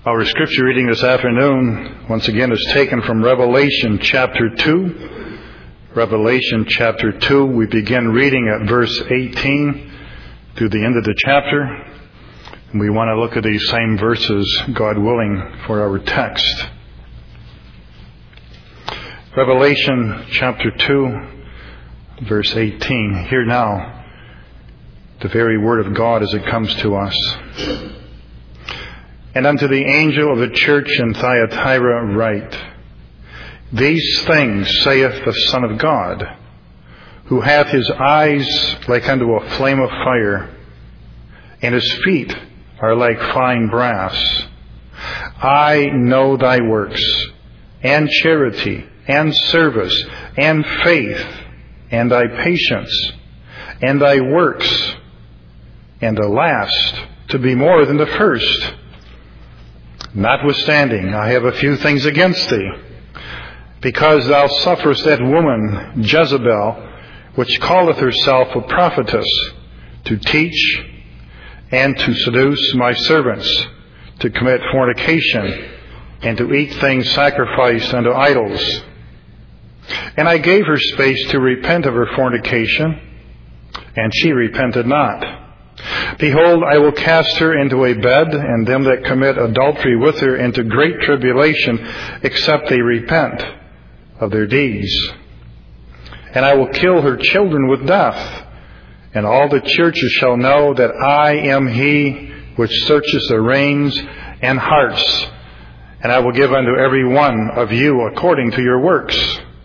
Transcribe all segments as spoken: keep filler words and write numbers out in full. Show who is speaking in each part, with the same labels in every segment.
Speaker 1: Our scripture reading this afternoon, once again, is taken from Revelation chapter two. Revelation chapter two, we begin reading at verse eighteen through the end of the chapter. And we want to look at these same verses, God willing, for our text. Revelation chapter two, verse eighteen. Hear now the very word of God as it comes to us. And unto the angel of the church in Thyatira write, These things saith the Son of God, who hath his eyes like unto a flame of fire, and his feet are like fine brass. I know thy works, and charity, and service, and faith, and thy patience, and thy works, and the last to be more than the first. Notwithstanding, I have a few things against thee, because thou sufferest that woman Jezebel, which calleth herself a prophetess, to teach and to seduce my servants to commit fornication and to eat things sacrificed unto idols. And I gave her space to repent of her fornication, and she repented not. Behold, I will cast her into a bed, and them that commit adultery with her into great tribulation, except they repent of their deeds. And I will kill her children with death, and all the churches shall know that I am he which searches the reins and hearts, and I will give unto every one of you according to your works.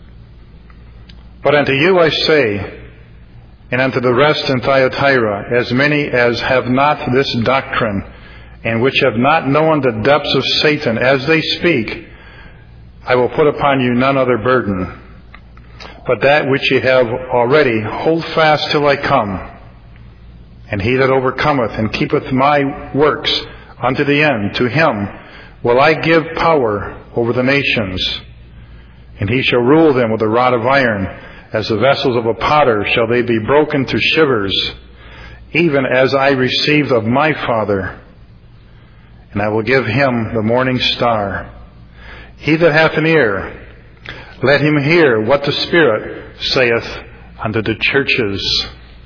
Speaker 1: But unto you I say, and unto the rest in Thyatira, as many as have not this doctrine, and which have not known the depths of Satan as they speak, I will put upon you none other burden, but that which ye have already, hold fast till I come. And he that overcometh and keepeth my works unto the end, to him will I give power over the nations, and he shall rule them with a rod of iron. As the vessels of a potter shall they be broken to shivers, even as I received of my Father. And I will give him the morning star. He that hath an ear, let him hear what the Spirit saith unto the churches.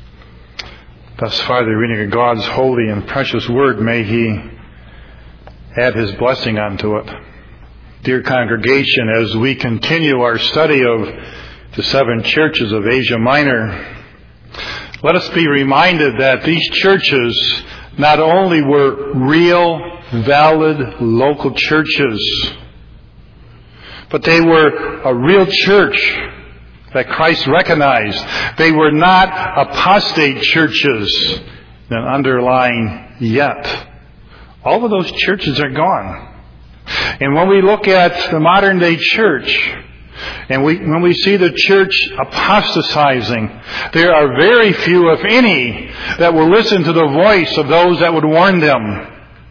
Speaker 1: Thus far the reading of God's holy and precious word. May he add his blessing unto it. Dear congregation, as we continue our study of the seven churches of Asia Minor, let us be reminded that these churches not only were real, valid, local churches, but they were a real church that Christ recognized. They were not apostate churches. An underlying yet. All of those churches are gone. And when we look at the modern day church, and we, when we see the church apostatizing, there are very few, if any, that will listen to the voice of those that would warn them.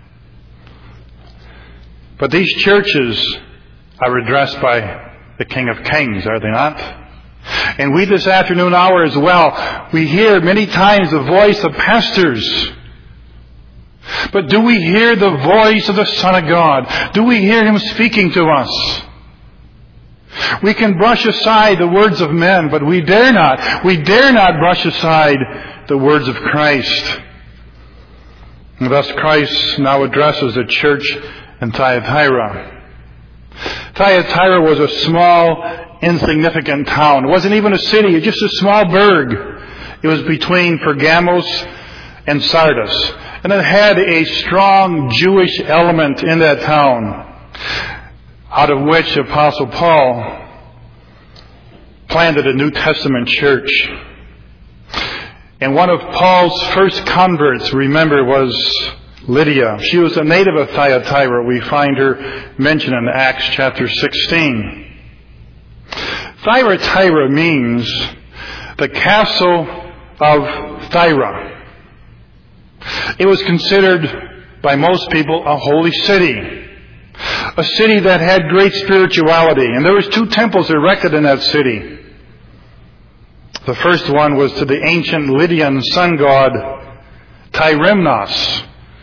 Speaker 1: But these churches are addressed by the King of Kings, are they not? And we this afternoon hour as well, we hear many times the voice of pastors. But do we hear the voice of the Son of God? Do we hear Him speaking to us? We can brush aside the words of men, but we dare not. We dare not brush aside the words of Christ. And thus Christ now addresses the church in Thyatira. Thyatira was a small, insignificant town. It wasn't even a city. It was just a small burg. It was between Pergamos and Sardis. And it had a strong Jewish element in that town, out of which Apostle Paul planted a New Testament church. And one of Paul's first converts, remember, was Lydia. She was a native of Thyatira. We find her mentioned in Acts chapter sixteen. Thyatira means the castle of Thyra. It was considered by most people a holy city. A city that had great spirituality. And there was two temples erected in that city. The first one was to the ancient Lydian sun god Tyrimnos.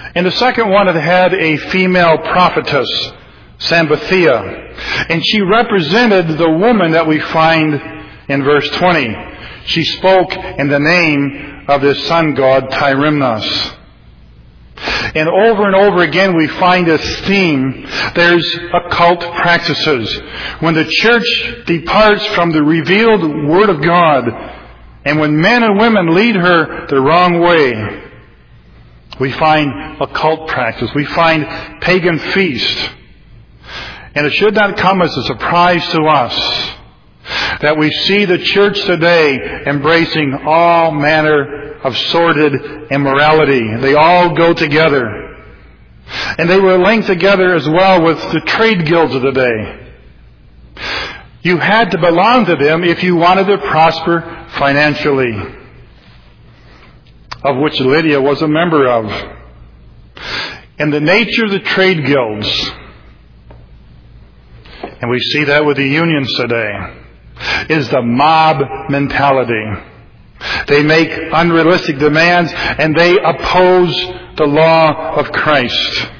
Speaker 1: And the second one, it had a female prophetess, Sambathia. And she represented the woman that we find in verse twenty. She spoke in the name of the sun god Tyrimnos. And over and over again we find this theme. There's occult practices. When the church departs from the revealed Word of God, and when men and women lead her the wrong way, we find occult practice. We find pagan feast. And it should not come as a surprise to us that we see the church today embracing all manner of sordid immorality. They all go together. And they were linked together as well with the trade guilds of the day. You had to belong to them if you wanted to prosper financially, of which Lydia was a member of. And the nature of the trade guilds, and we see that with the unions today, is the mob mentality. They make unrealistic demands and they oppose the law of Christ.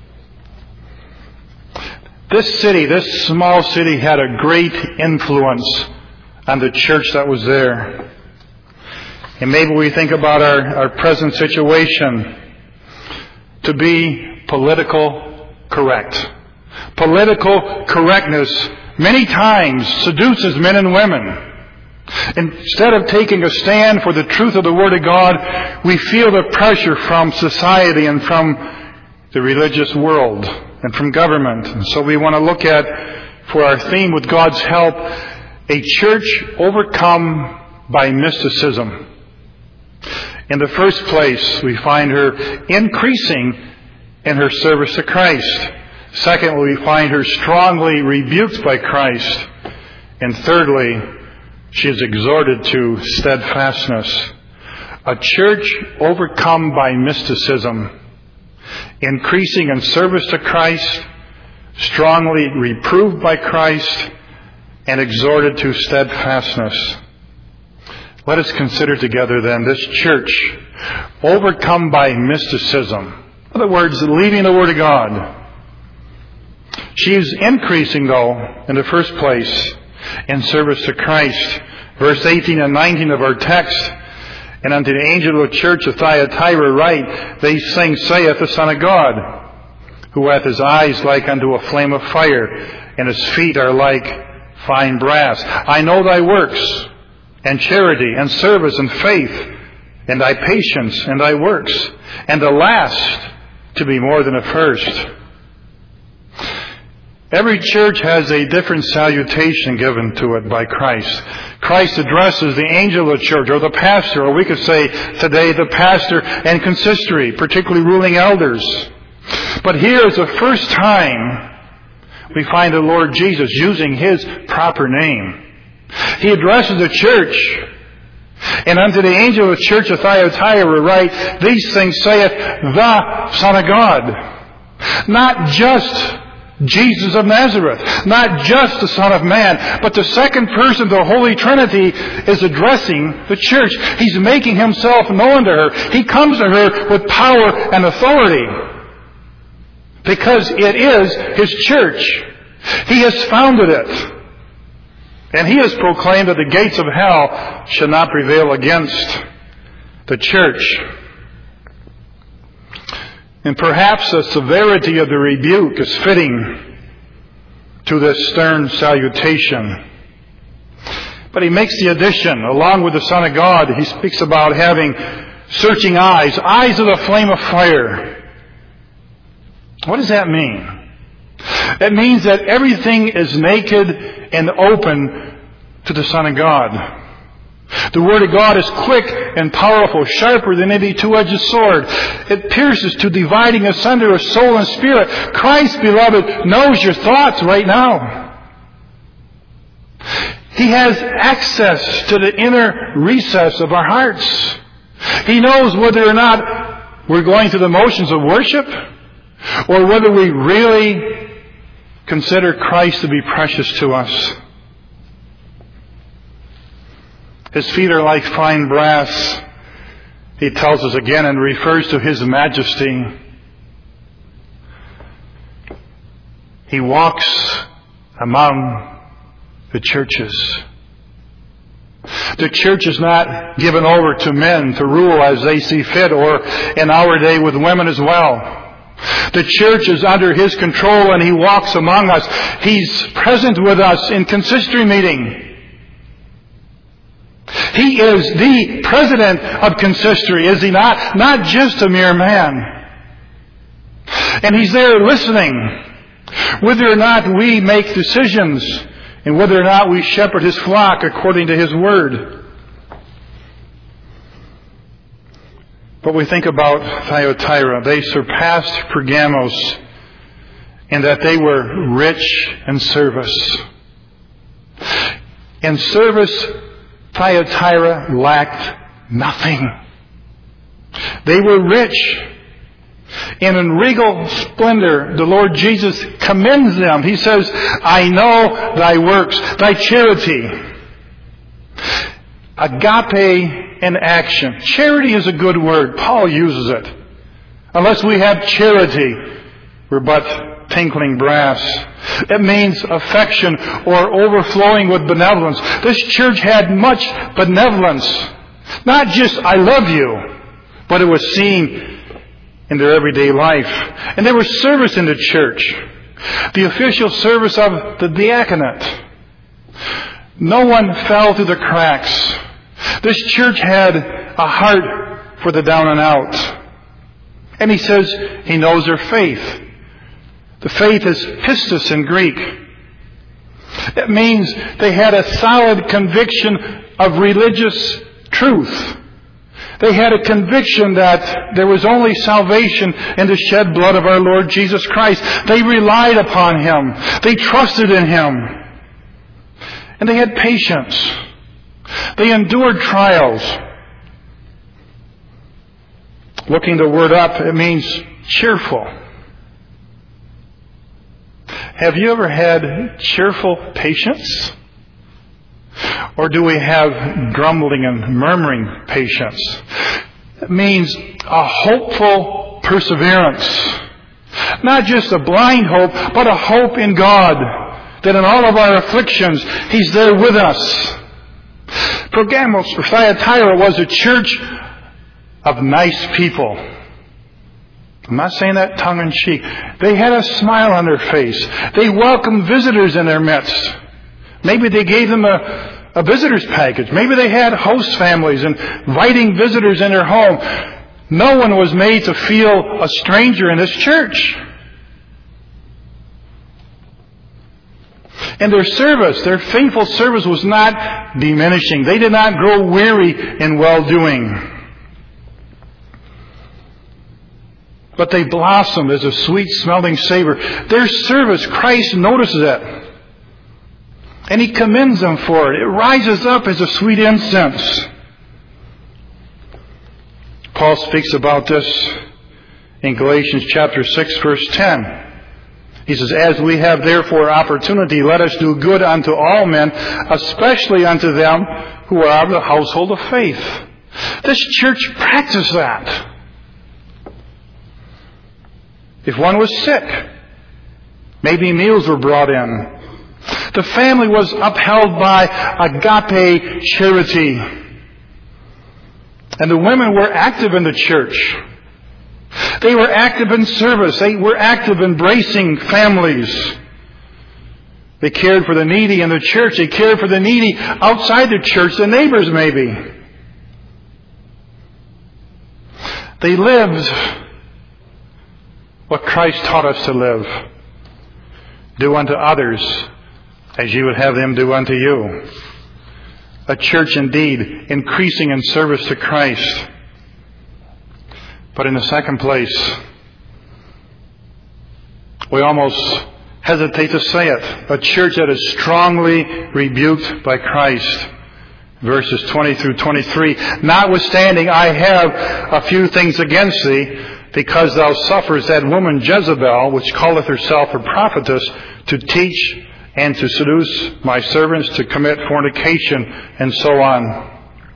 Speaker 1: This city, this small city, had a great influence on the church that was there. And maybe we think about our, our present situation to be political correct. Political correctness many times seduces men and women. Instead of taking a stand for the truth of the Word of God, we feel the pressure from society and from the religious world and from government. And so we want to look at, for our theme with God's help, a church overcome by mysticism. In the first place, we find her increasing in her service to Christ. Secondly, we find her strongly rebuked by Christ. And thirdly, she is exhorted to steadfastness. A church overcome by mysticism, increasing in service to Christ, strongly reproved by Christ, and exhorted to steadfastness. Let us consider together then this church overcome by mysticism. In other words, leaving the Word of God. She is increasing, though, in the first place, in service to Christ. Verse eighteen and nineteen of our text. And unto the angel of the church of Thyatira write, These things saith the Son of God, who hath his eyes like unto a flame of fire, and his feet are like fine brass. I know thy works, and charity, and service, and faith, and thy patience, and thy works, and the last to be more than the first. Every church has a different salutation given to it by Christ. Christ addresses the angel of the church, or the pastor, or we could say today the pastor and consistory, particularly ruling elders. But here is the first time we find the Lord Jesus using His proper name. He addresses the church, and unto the angel of the church of Thyatira write, These things saith the Son of God. Not just Jesus of Nazareth, not just the Son of Man, but the second person of the Holy Trinity is addressing the church. He's making Himself known to her. He comes to her with power and authority because it is His church. He has founded it. And He has proclaimed that the gates of hell shall not prevail against the church. And perhaps the severity of the rebuke is fitting to this stern salutation. But he makes the addition, along with the Son of God, he speaks about having searching eyes, eyes of the flame of fire. What does that mean? It means that everything is naked and open to the Son of God. The Word of God is quick and powerful, sharper than any two-edged sword. It pierces to dividing asunder of soul and spirit. Christ, beloved, knows your thoughts right now. He has access to the inner recess of our hearts. He knows whether or not we're going through the motions of worship, or whether we really consider Christ to be precious to us. His feet are like fine brass, he tells us again, and refers to His majesty. He walks among the churches. The church is not given over to men to rule as they see fit, or in our day with women as well. The church is under His control, and He walks among us. He's present with us in consistory meeting. He is the president of consistory, is He not? Not just a mere man. And He's there listening, whether or not we make decisions and whether or not we shepherd His flock according to His word. But we think about Thyatira. They surpassed Pergamos in that they were rich in service. In service, Thyatira lacked nothing. They were rich. And in regal splendor, the Lord Jesus commends them. He says, I know thy works, thy charity. Agape in action. Charity is a good word. Paul uses it. Unless we have charity, we're but tinkling brass. It means affection or overflowing with benevolence. This church had much benevolence. Not just, I love you, but it was seen in their everyday life. And there was service in the church. The official service of the diaconate. No one fell through the cracks. This church had a heart for the down and out. And he says he knows their faith. The faith is pistis in Greek. It means they had a solid conviction of religious truth. They had a conviction that there was only salvation in the shed blood of our Lord Jesus Christ. They relied upon Him. They trusted in Him. And they had patience. They endured trials. Looking the word up, it means cheerful. Have you ever had cheerful patience? Or do we have grumbling and murmuring patience? It means a hopeful perseverance. Not just a blind hope, but a hope in God. That in all of our afflictions, He's there with us. Pergamos, or Thyatira, was a church of nice people. I'm not saying that tongue-in-cheek. They had a smile on their face. They welcomed visitors in their midst. Maybe they gave them a, a visitor's package. Maybe they had host families inviting visitors in their home. No one was made to feel a stranger in this church. And their service, their faithful service was not diminishing. They did not grow weary in well-doing. But they blossomed as a sweet-smelling savor. Their service, Christ notices it. And He commends them for it. It rises up as a sweet incense. Paul speaks about this in Galatians chapter six, verse ten. He says, as we have therefore opportunity, let us do good unto all men, especially unto them who are of the household of faith. This church practiced that. If one was sick, maybe meals were brought in. The family was upheld by agape charity. And the women were active in the church. They were active in service. They were active embracing families. They cared for the needy in the church. They cared for the needy outside the church, the neighbors maybe. They lived what Christ taught us to live. Do unto others as you would have them do unto you. A church indeed increasing in service to Christ. But in the second place, we almost hesitate to say it. A church that is strongly rebuked by Christ. Verses twenty through twenty-three. Notwithstanding, I have a few things against thee, because thou sufferest that woman Jezebel, which calleth herself a prophetess, to teach and to seduce my servants to commit fornication, and so on.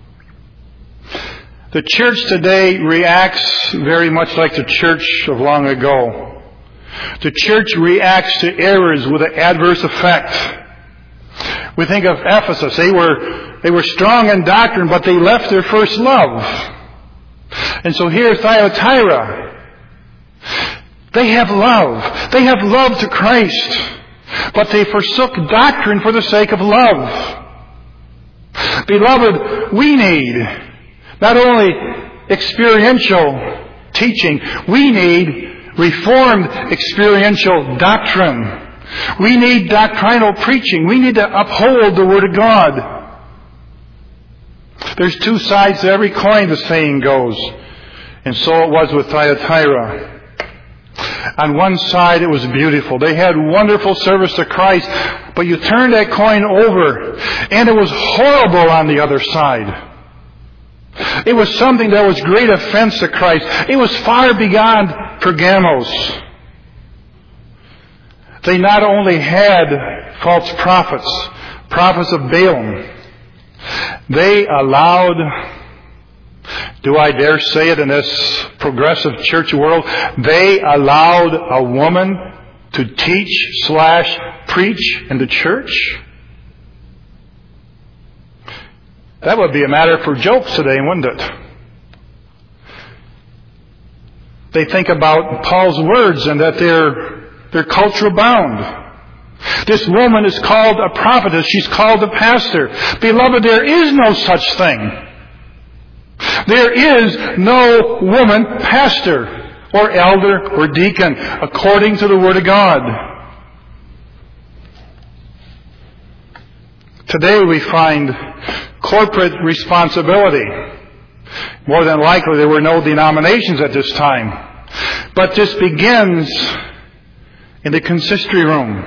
Speaker 1: The church today reacts very much like the church of long ago. The church reacts to errors with an adverse effect. We think of Ephesus. They were, they were strong in doctrine, but they left their first love. And so here, Thyatira, they have love. They have love to Christ, but they forsook doctrine for the sake of love. Beloved, we need not only experiential teaching, we need reformed experiential doctrine. We need doctrinal preaching. We need to uphold the Word of God. There's two sides to every coin, the saying goes. And so it was with Thyatira. On one side, it was beautiful. They had wonderful service to Christ. But you turn that coin over, and it was horrible on the other side. It was something that was great offense to Christ. It was far beyond Pergamos. They not only had false prophets, prophets of Balaam, they allowed, do I dare say it in this progressive church world, they allowed a woman to teach slash preach in the church? That would be a matter for jokes today, wouldn't it? They think about Paul's words and that they're, they're culture bound. This woman is called a prophetess. She's called a pastor. Beloved, there is no such thing. There is no woman pastor or elder or deacon according to the Word of God. Today we find corporate responsibility. More than likely there were no denominations at this time. But this begins in the consistory room.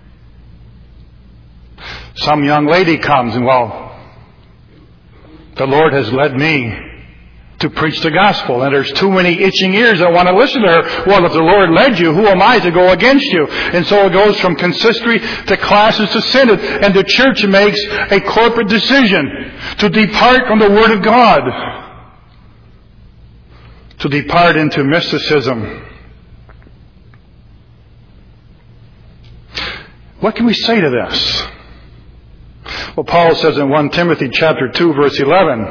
Speaker 1: Some young lady comes and, well, the Lord has led me to preach the gospel, and there's too many itching ears that want to listen to her. Well, if the Lord led you, who am I to go against you? And so it goes from consistory to classes to synod, and the church makes a corporate decision to depart from the Word of God, to depart into mysticism. What can we say to this? Well, Paul says in First Timothy chapter two, verse eleven,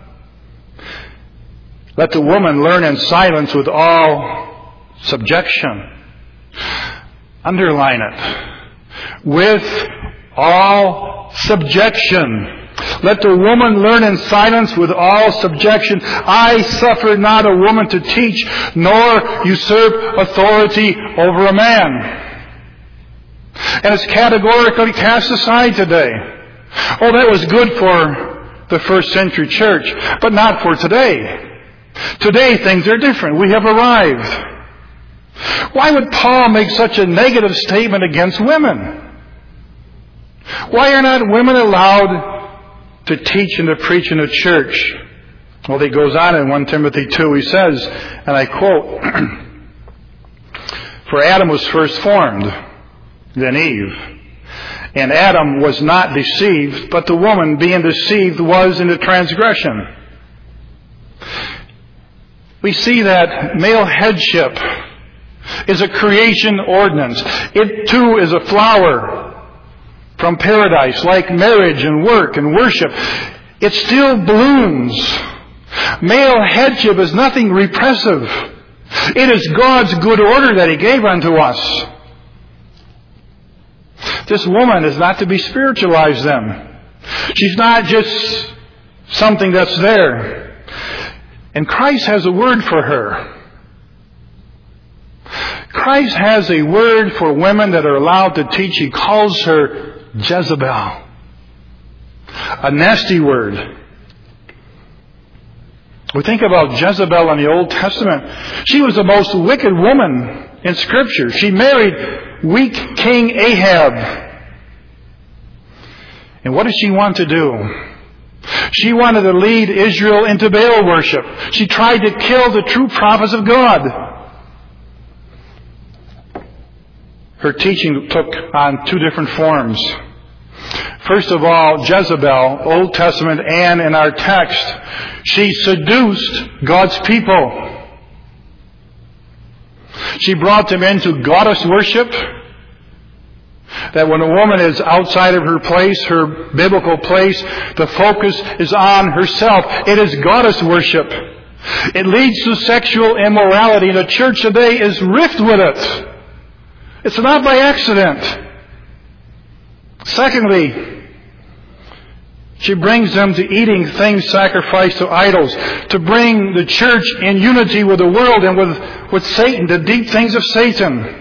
Speaker 1: let the woman learn in silence with all subjection. Underline it. With all subjection. Let the woman learn in silence with all subjection. I suffer not a woman to teach, nor usurp authority over a man. And it's categorically cast aside today. Oh, that was good for the first century church, but not for today. Today things are different. We have arrived. Why would Paul make such a negative statement against women? Why are not women allowed to teach and to preach in the church? Well, he goes on in First Timothy two, he says, and I quote, for Adam was first formed, then Eve. And Adam was not deceived, but the woman, being deceived, was in the transgression. We see that male headship is a creation ordinance. It too is a flower from paradise, like marriage and work and worship. It still blooms. Male headship is nothing repressive. It is God's good order that He gave unto us. This woman is not to be spiritualized then. She's not just something that's there. And Christ has a word for her. Christ has a word for women that are allowed to teach. He calls her Jezebel. A nasty word. We think about Jezebel in the Old Testament. She was the most wicked woman in Scripture. She married weak King Ahab. And what did she want to do? She wanted to lead Israel into Baal worship. She tried to kill the true prophets of God. Her teaching took on two different forms. First of all, Jezebel, Old Testament and in our text, she seduced God's people. She brought them into goddess worship. That when a woman is outside of her place, her biblical place, the focus is on herself. It is goddess worship. It leads to sexual immorality, and the church today is rife with it. It's not by accident. Secondly, she brings them to eating things sacrificed to idols, to bring the church in unity with the world and with, with Satan, the deep things of Satan.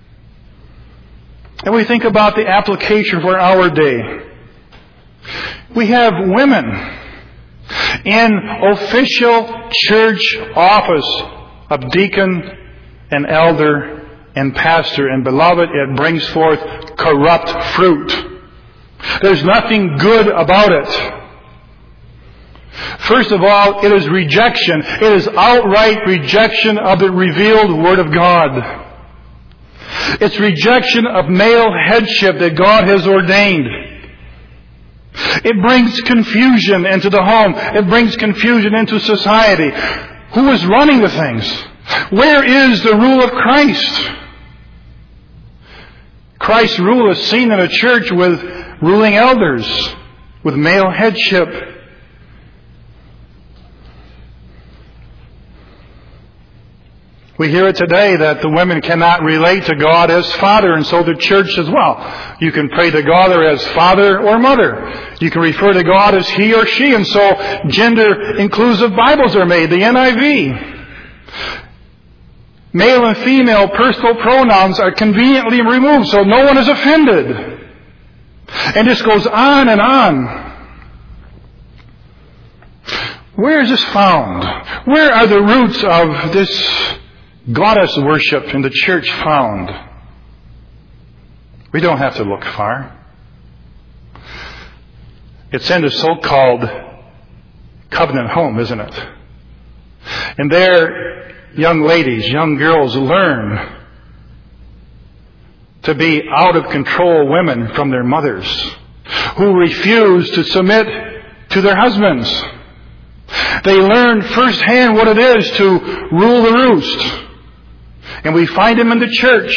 Speaker 1: And we think about the application for our day. We have women in official church office of deacon and elder and pastor. And beloved, it brings forth corrupt fruit. There's nothing good about it. First of all, it is rejection. It is outright rejection of the revealed Word of God. It's rejection of male headship that God has ordained. It brings confusion into the home. It brings confusion into society. Who is running the things? Where is the rule of Christ? Christ's rule is seen in a church with ruling elders, with male headship. We hear it today that the women cannot relate to God as Father, and so the church as well. You can pray to God either as Father or Mother. You can refer to God as He or She, and so gender-inclusive Bibles are made, the N I V. Male and female personal pronouns are conveniently removed, so no one is offended. And this goes on and on. Where is this found? Where are the roots of this goddess worship in the church found? We don't have to look far. It's in the so-called covenant home, isn't it? And there, young ladies, young girls learn to be out of control women from their mothers who refuse to submit to their husbands. They learn firsthand what it is to rule the roost. And we find them in the church.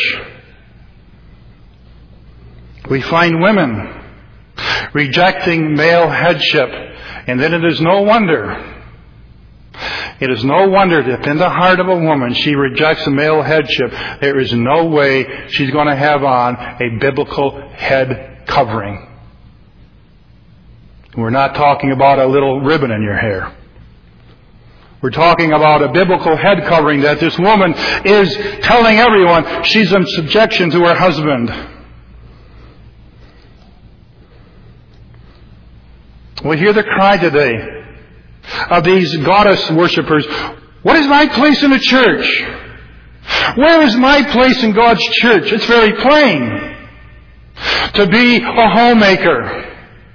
Speaker 1: We find women rejecting male headship. And then it is no wonder. It is no wonder that in the heart of a woman she rejects male headship. There is no way she's going to have on a biblical head covering. We're not talking about a little ribbon in your hair. We're talking about a biblical head covering that this woman is telling everyone she's in subjection to her husband. We hear the cry today of these goddess worshippers. What is my place in the church? Where is my place in God's church? It's very plain. To be a homemaker.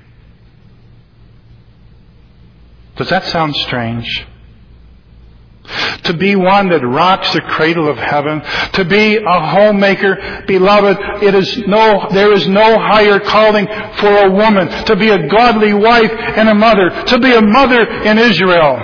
Speaker 1: Does that sound strange? To be one that rocks the cradle of heaven, to be a homemaker, beloved, it is no, there is no higher calling for a woman. To be a godly wife and a mother, to be a mother in Israel.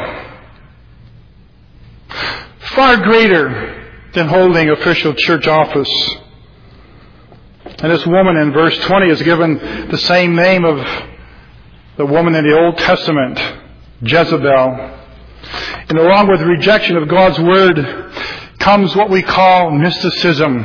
Speaker 1: Far greater than holding official church office. And this woman in verse twenty is given the same name of the woman in the Old Testament, Jezebel. And along with rejection of God's Word comes what we call mysticism.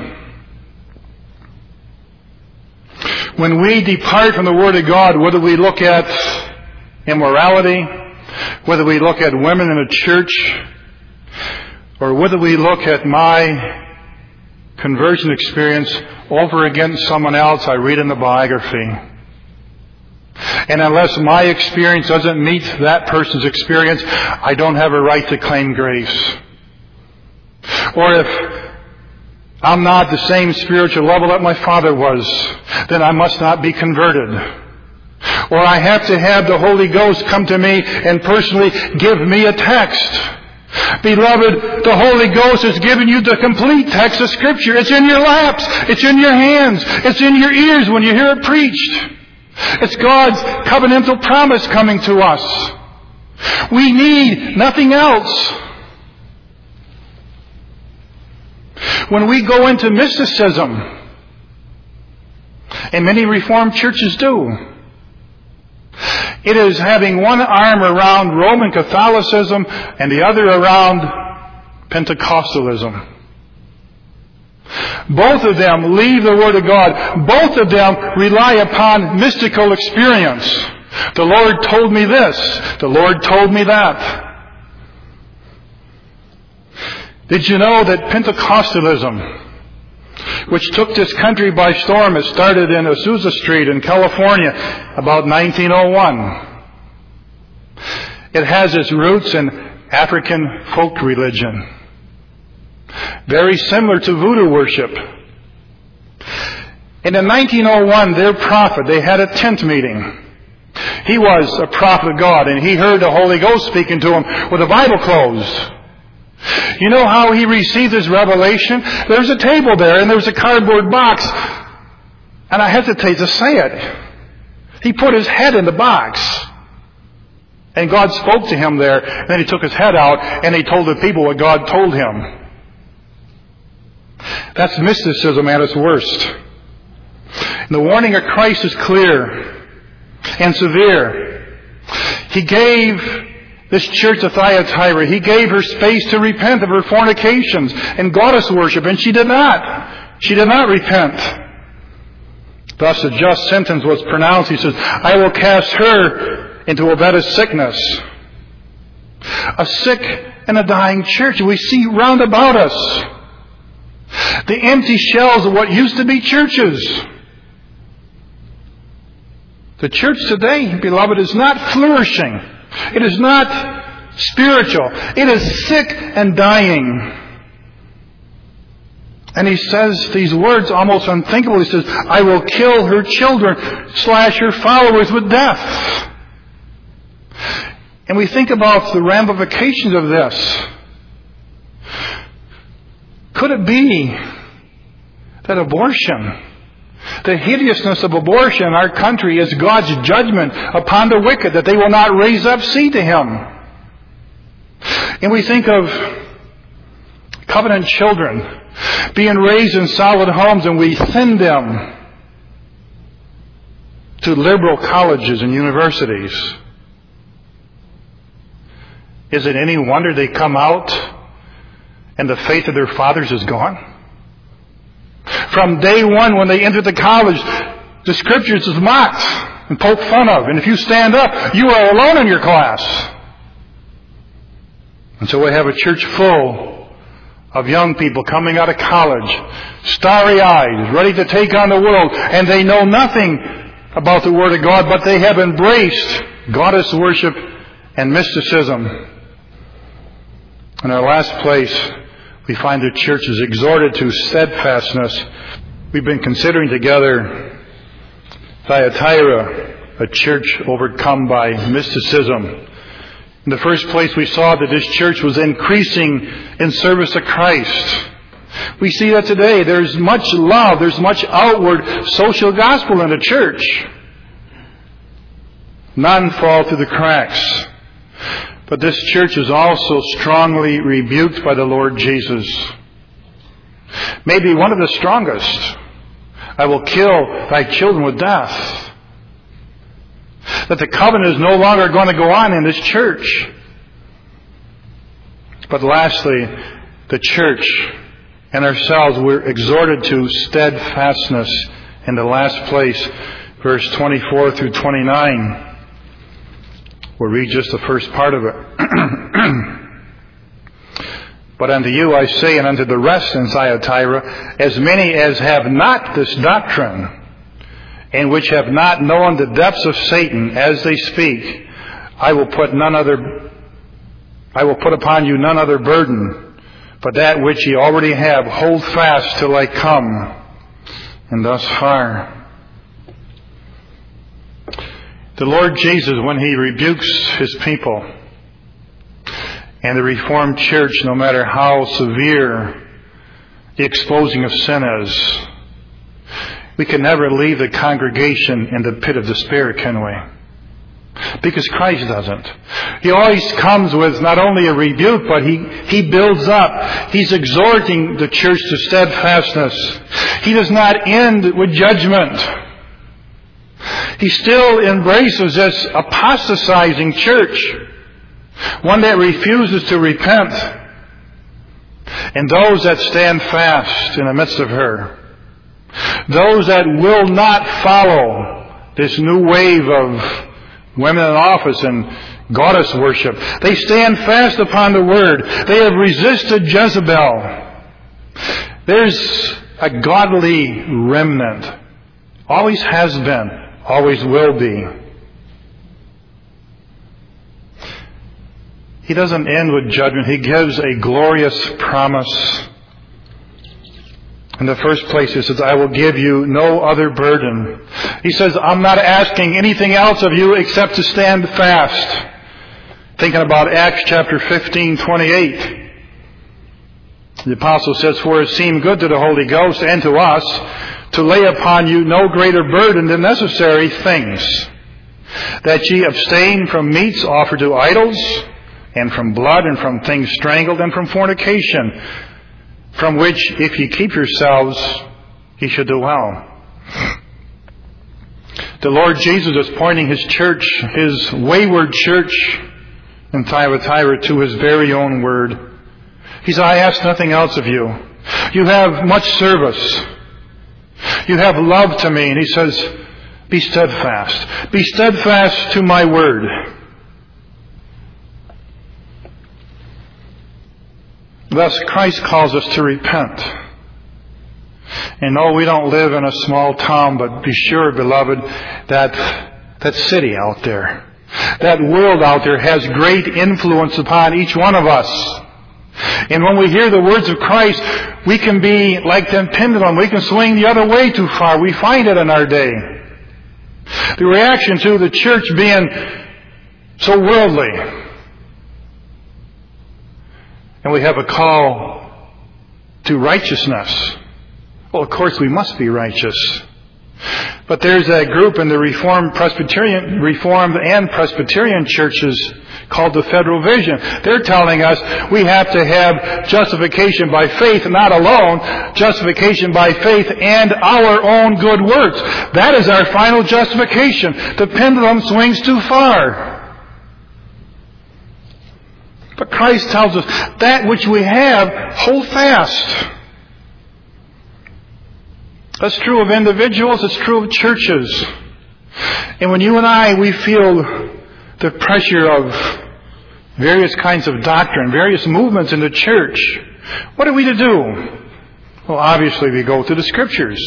Speaker 1: When we depart from the Word of God, whether we look at immorality, whether we look at women in a church, or whether we look at my conversion experience over against someone else I read in the biography, and unless my experience doesn't meet that person's experience, I don't have a right to claim grace. Or if I'm not the same spiritual level that my father was, then I must not be converted. Or I have to have the Holy Ghost come to me and personally give me a text. Beloved, the Holy Ghost has given you the complete text of Scripture. It's in your laps. It's in your hands. It's in your ears when you hear it preached. It's God's covenantal promise coming to us. We need nothing else. When we go into mysticism, and many Reformed churches do, it is having one arm around Roman Catholicism and the other around Pentecostalism. Both of them leave the Word of God. Both of them rely upon mystical experience. The Lord told me this. The Lord told me that. Did you know that Pentecostalism, which took this country by storm, it started in Azusa Street in California about nineteen oh one. It has its roots in African folk religion, very similar to voodoo worship. And in nineteen oh one, their prophet, they had a tent meeting. He was a prophet of God, and he heard the Holy Ghost speaking to him with the Bible closed. You know how he received his revelation? There's a table there, and there's a cardboard box. And I hesitate to say it. He put his head in the box. And God spoke to him there. And then he took his head out, and he told the people what God told him. That's mysticism at its worst. And the warning of Christ is clear and severe. He gave this church of Thyatira, he gave her space to repent of her fornications and goddess worship, and she did not. She did not repent. Thus a just sentence was pronounced. He says, I will cast her into a bed of sickness. A sick and a dying church we see round about us. The empty shells of what used to be churches. The church today, beloved, is not flourishing. It is not spiritual. It is sick and dying. And he says these words almost unthinkable. He says, I will kill her children, slash her followers with death. And we think about the ramifications of this. Could it be that abortion, the hideousness of abortion in our country, is God's judgment upon the wicked, that they will not raise up seed to Him? And we think of covenant children being raised in solid homes, and we send them to liberal colleges and universities. Is it any wonder they come out and the faith of their fathers is gone? From day one, when they enter the college, the Scriptures is mocked and poked fun of. And if you stand up, you are alone in your class. And so we have a church full of young people coming out of college, starry-eyed, ready to take on the world. And they know nothing about the Word of God, but they have embraced goddess worship and mysticism. In our last place, we find the church is exhorted to steadfastness. We've been considering together Thyatira, a church overcome by mysticism. In the first place, we saw that this church was increasing in service of Christ. We see that today. There's much love. There's much outward social gospel in the church. None fall through the cracks. But this church is also strongly rebuked by the Lord Jesus. Maybe one of the strongest. I will kill thy children with death. That the covenant is no longer going to go on in this church. But lastly, the church and ourselves, we're exhorted to steadfastness in the last place, verse twenty-four through twenty-nine. We'll read just the first part of it. But unto you I say, and unto the rest in Thyatira, as many as have not this doctrine, and which have not known the depths of Satan as they speak, I will put none other, I will put upon you none other burden, but that which ye already have, hold fast till I come. And thus far, the Lord Jesus, when He rebukes His people and the Reformed Church, no matter how severe the exposing of sin is, we can never leave the congregation in the pit of despair, can we? Because Christ doesn't. He always comes with not only a rebuke, but he, he builds up. He's exhorting the church to steadfastness. He does not end with judgment. He still embraces this apostatizing church, one that refuses to repent, and those that stand fast in the midst of her. Those that will not follow this new wave of women in office and goddess worship. They stand fast upon the Word. They have resisted Jezebel. There's a godly remnant. Always has been. Always will be. He doesn't end with judgment. He gives a glorious promise. In the first place, He says, I will give you no other burden. He says, I'm not asking anything else of you except to stand fast. Thinking about Acts chapter fifteen, twenty-eight. The apostle says, for it seemed good to the Holy Ghost and to us to lay upon you no greater burden than necessary things, that ye abstain from meats offered to idols, and from blood, and from things strangled, and from fornication, from which, if ye keep yourselves, ye should do well. The Lord Jesus is pointing His church, His wayward church in Thyatira, to His very own word. He says, I ask nothing else of you. You have much service. You have love to me. And He says, be steadfast. Be steadfast to my word. Thus, Christ calls us to repent. And no, we don't live in a small town, but be sure, beloved, that that city out there, that world out there has great influence upon each one of us. And when we hear the words of Christ, we can be like the pendulum. We can swing the other way too far. We find it in our day. The reaction to the church being so worldly. And we have a call to righteousness. Well, of course, we must be righteous. But there's a group in the Reformed Presbyterian, Reformed and Presbyterian churches called the Federal Vision. They're telling us we have to have justification by faith, not alone, justification by faith and our own good works. That is our final justification. The pendulum swings too far. But Christ tells us, that which we have, hold fast. That's true of individuals, it's true of churches. And when you and I, we feel the pressure of various kinds of doctrine, various movements in the church, what are we to do? Well, obviously we go to the Scriptures.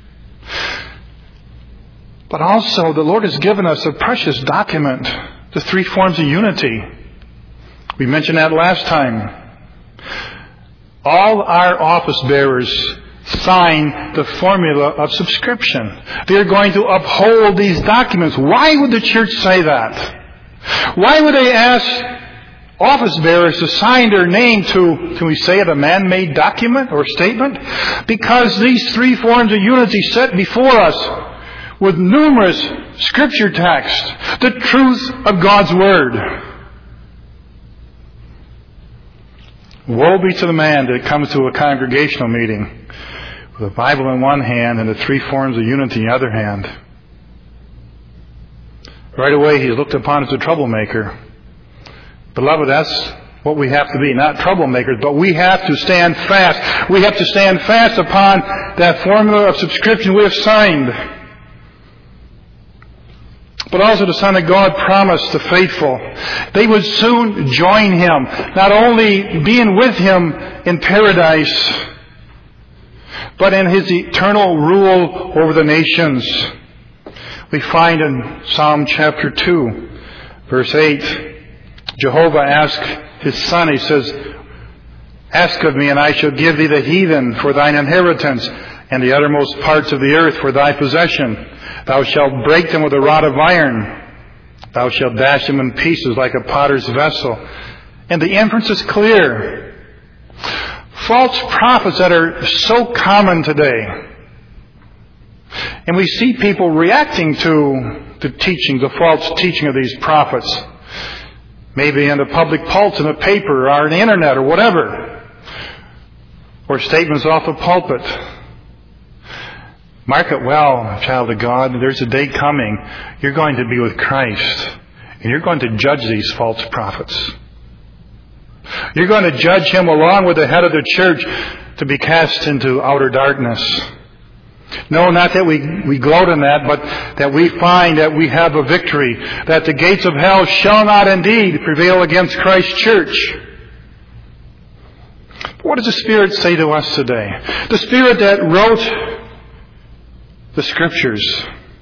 Speaker 1: But also, the Lord has given us a precious document, the three forms of unity. We mentioned that last time. All our office bearers sign the formula of subscription. They're going to uphold these documents. Why would the church say that? Why would they ask office bearers to sign their name to, can we say it, a man-made document or statement? Because these three forms of unity set before us with numerous Scripture texts, the truth of God's Word. Woe be to the man that comes to a congregational meeting with a Bible in one hand and the three forms of unity in the other hand. Right away he's looked upon as a troublemaker. Beloved, that's what we have to be. Not troublemakers, but we have to stand fast. We have to stand fast upon that formula of subscription we have signed. But also the Son of God promised the faithful they would soon join Him, not only being with Him in paradise, but in His eternal rule over the nations. We find in Psalm chapter two, verse eight, Jehovah asked His Son, He says, ask of me, and I shall give thee the heathen for thine inheritance, and the uttermost parts of the earth for thy possession. Thou shalt break them with a rod of iron. Thou shalt dash them in pieces like a potter's vessel. And the inference is clear. False prophets that are so common today. And we see people reacting to the teaching, the false teaching of these prophets. Maybe in the public pulse, in the paper, or on the internet, or whatever. Or statements off the pulpit. Mark it well, child of God. There's a day coming. You're going to be with Christ. And you're going to judge these false prophets. You're going to judge him along with the head of the church to be cast into outer darkness. No, not that we, we gloat in that, but that we find that we have a victory, that the gates of hell shall not indeed prevail against Christ's church. But what does the Spirit say to us today? The Spirit that wrote the Scriptures.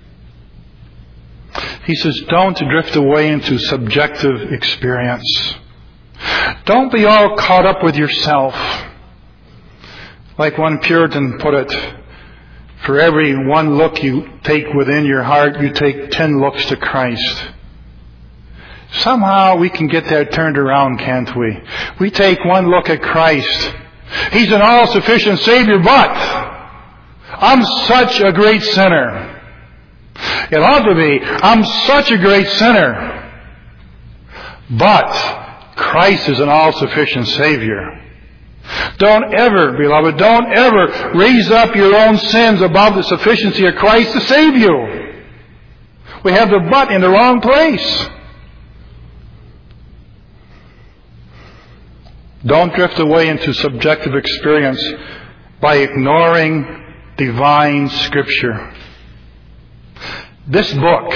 Speaker 1: He says, don't drift away into subjective experience. Don't be all caught up with yourself. Like one Puritan put it, for every one look you take within your heart, you take ten looks to Christ. Somehow we can get that turned around, can't we? We take one look at Christ. He's an all-sufficient Savior, but I'm such a great sinner. It ought to be, I'm such a great sinner. But Christ is an all-sufficient Savior. Don't ever, beloved, don't ever raise up your own sins above the sufficiency of Christ to save you. We have the but in the wrong place. Don't drift away into subjective experience by ignoring divine Scripture. This book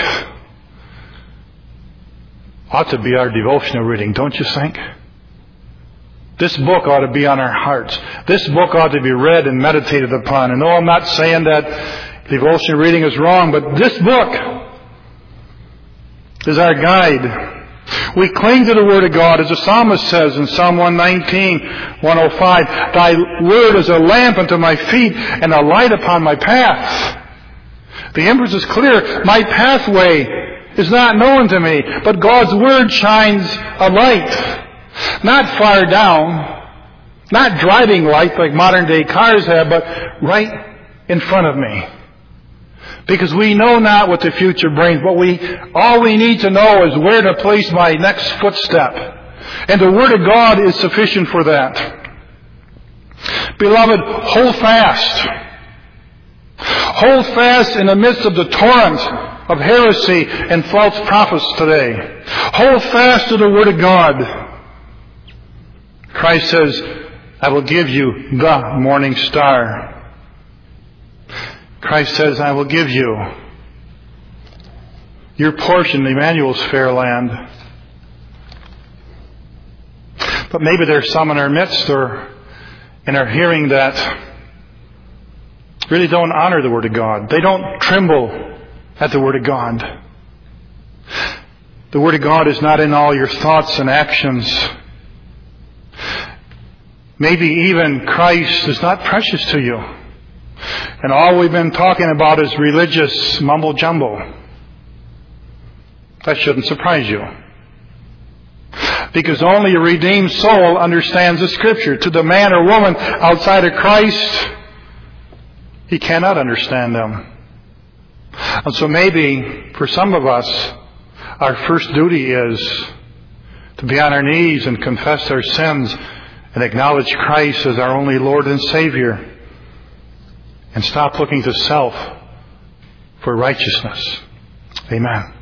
Speaker 1: ought to be our devotional reading, don't you think? This book ought to be on our hearts. This book ought to be read and meditated upon. And no, I'm not saying that devotional reading is wrong, but this book is our guide. We cling to the Word of God, as the psalmist says in Psalm one nineteen, one oh five, Thy Word is a lamp unto my feet and a light upon my path. The emphasis is clear. My pathway is not known to me, but God's Word shines a light. Not far down, not driving light like modern day cars have, but right in front of me. Because we know not what the future brings, but we, all we need to know is where to place my next footstep. And the Word of God is sufficient for that. Beloved, hold fast. Hold fast in the midst of the torrent of heresy and false prophets today. Hold fast to the Word of God. Christ says, I will give you the morning star. Christ says, I will give you your portion, Emmanuel's fair land. But maybe there's some in our midst or in our hearing that really don't honor the Word of God. They don't tremble at the Word of God. The Word of God is not in all your thoughts and actions. Maybe even Christ is not precious to you. And all we've been talking about is religious mumbo-jumbo. That shouldn't surprise you. Because only a redeemed soul understands the Scripture. To the man or woman outside of Christ, he cannot understand them. And so maybe for some of us, our first duty is to be on our knees and confess our sins and acknowledge Christ as our only Lord and Savior. And stop looking to self for righteousness. Amen.